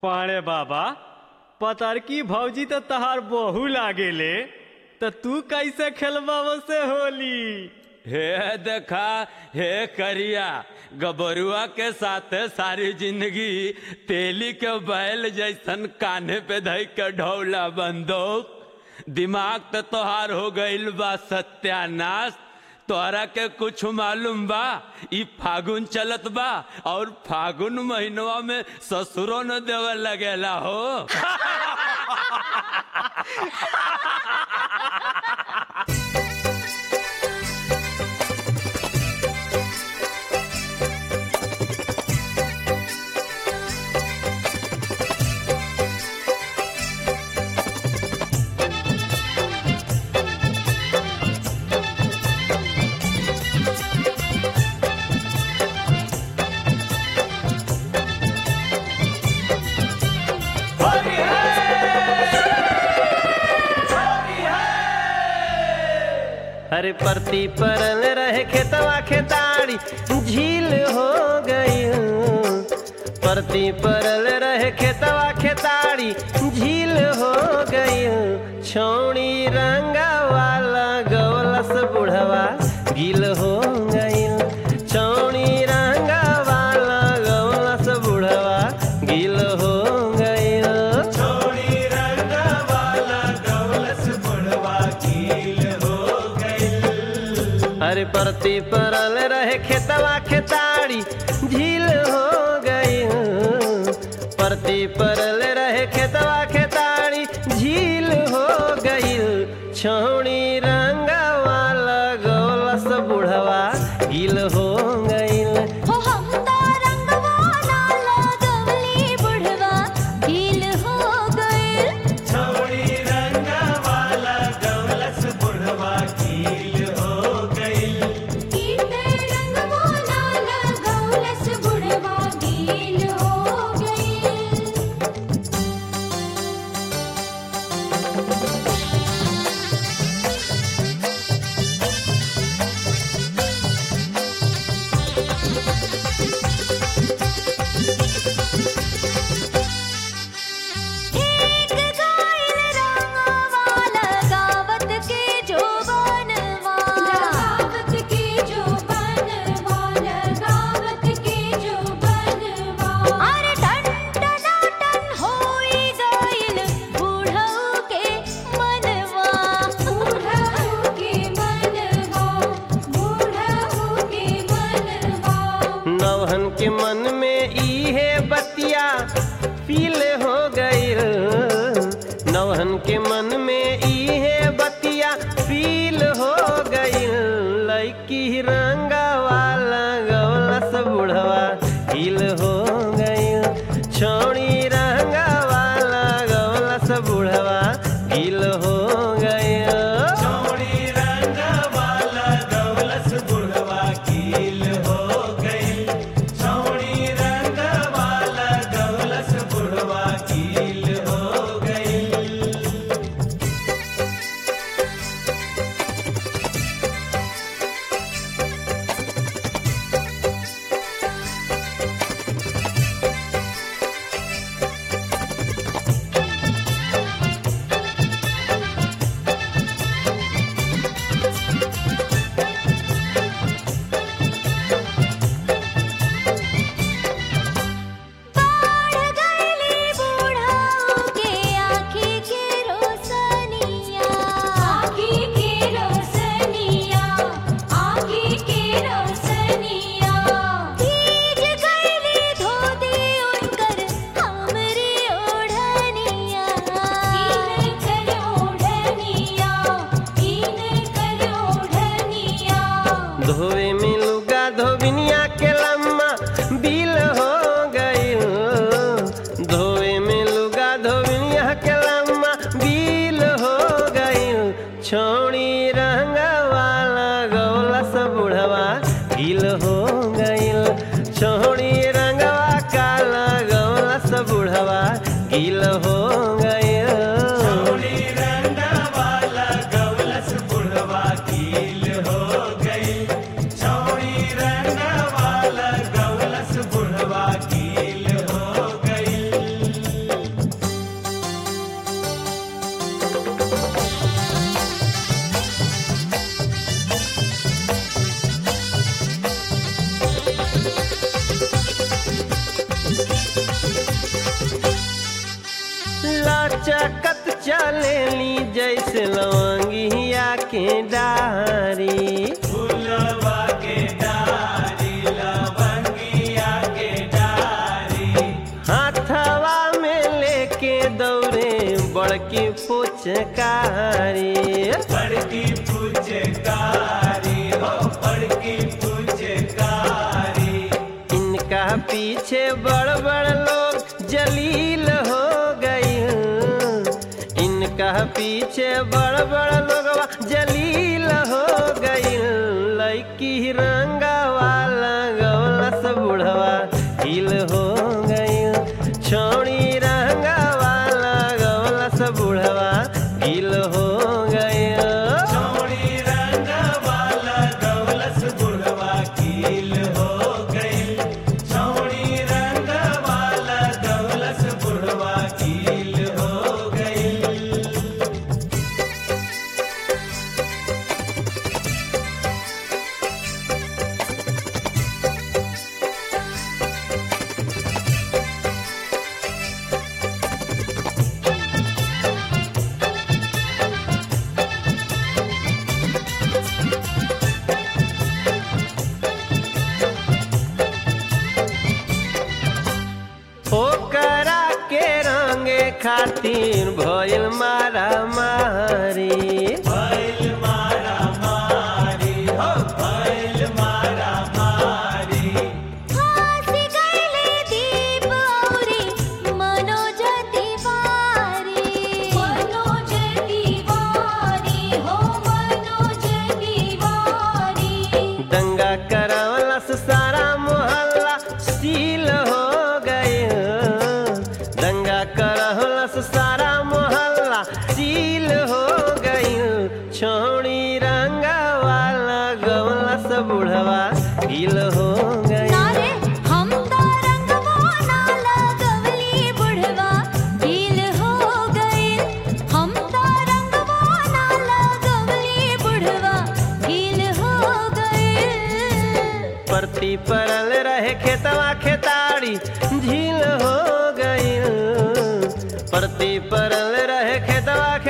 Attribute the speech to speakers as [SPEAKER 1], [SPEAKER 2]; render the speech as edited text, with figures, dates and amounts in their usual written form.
[SPEAKER 1] पाड़े बाबा पतरकी भौजी तो तहार बहु लागेले तो तू कैसे खेलबा से होली।
[SPEAKER 2] हे देखा हे करिया गबरुआ के साथ सारी जिंदगी तेली के बैल जैसन कान्हे पे धई के ढौला बंदूक दिमाग तो तोहार हो गईल बा सत्यानाश। तोहरा के कुछ मालूम बा ई फागुन चलत बा और फागुन महीनवा में ससुरो न देवे लगेला हो।
[SPEAKER 3] अरे परती परल रहे खेतवा खेताड़ी झील हो गई। परती परल रहे खेतवा खेताड़ी झील हो गई। छौड़ी रंगा वाला गवलस बुढ़वा गिल हो गई। छौड़ी रंगा वाला गवलस बुढ़वा गिल हो गई।
[SPEAKER 2] छौड़ी रंगा वाला गवलस बुढ़वा गिल हो।
[SPEAKER 3] अरे परती परल रहे खेतवा खेताड़ी झील हो गई। परती परल रहे खेतवा खेताड़ी झील हो गई। छौड़ी रंगा वाला गवलस बुढ़वा गिल हो गई। नवहन के मन में इहे बतिया फील हो गई। नवहन के मन में इहे बतिया फील हो गई। लड़की रंगा वाला गवलस बुढ़वा गिल हो गई। छौड़ी रंगा वाला गवलस बुढ़वा गिल हो गई।
[SPEAKER 2] छौड़ी रंगा वाला गवलस बुढ़वा गिल हो। धोवे में लुगा धोबिनिया के लम्मा बिल हो गई। धोवे में लुगा धोबिनिया के लम्मा बिल हो गई। छौड़ी रंगा वाला गवलस बुढ़वा गिल हो गई। छौड़ी रंगवा काला गवलस बुढ़वा गिल हो गई। रंगा वाला गवलस बुढ़वा गिल हो गई।
[SPEAKER 3] लचकत चलेली जैसे लवंगिया के डारी।
[SPEAKER 2] फूलवा के डारी लवंगिया के डारी।
[SPEAKER 3] हाथवा में लेके दौड़े बड़की पुचकारी।
[SPEAKER 2] बड़की पुचकारी हो बड़की पुचकारी।
[SPEAKER 3] इनका पीछे बड़ बड़ लोग जलील हो गई। इनका पीछे बड़ बड़ लोग जलील हो गई। लड़की रंगवा लगौलस बुढ़वा हिल हो गई। छोड़ी रंगवा लगौलस बुढ़वा हिल हो गई।
[SPEAKER 2] छोड़ी रंगवा लगौलस बुढ़वा कील हो गई। छोड़ी रंगवा लगौलस बुढ़वा कील हो गई।
[SPEAKER 3] ओकरा के रंगे खातिर भइल मारा मारी।
[SPEAKER 2] भइल मारा मारी हो भइल मारा मारी।
[SPEAKER 4] फांसी गइले दीप औरी मनोज तिवारी। मनोज तिवारी हो मनोज तिवारी।
[SPEAKER 3] दंगा करवलस सारा मोहल्ला सील हो गए। दंगा करवलस सारा मोहल्ला सील हो गई। छोड़ी रंगवा लगौलस बुढ़वा हिल हो गई।
[SPEAKER 4] नारे हम तो रंगवा ना लगवली बुढ़वा ढील हो गइल। हम तो रंगवा ना लगवली बुढ़वा ढील हो गइल।
[SPEAKER 3] परती परल रहे खेतवा खेताड़ी झील हो गई। परती परल रहे खेतवा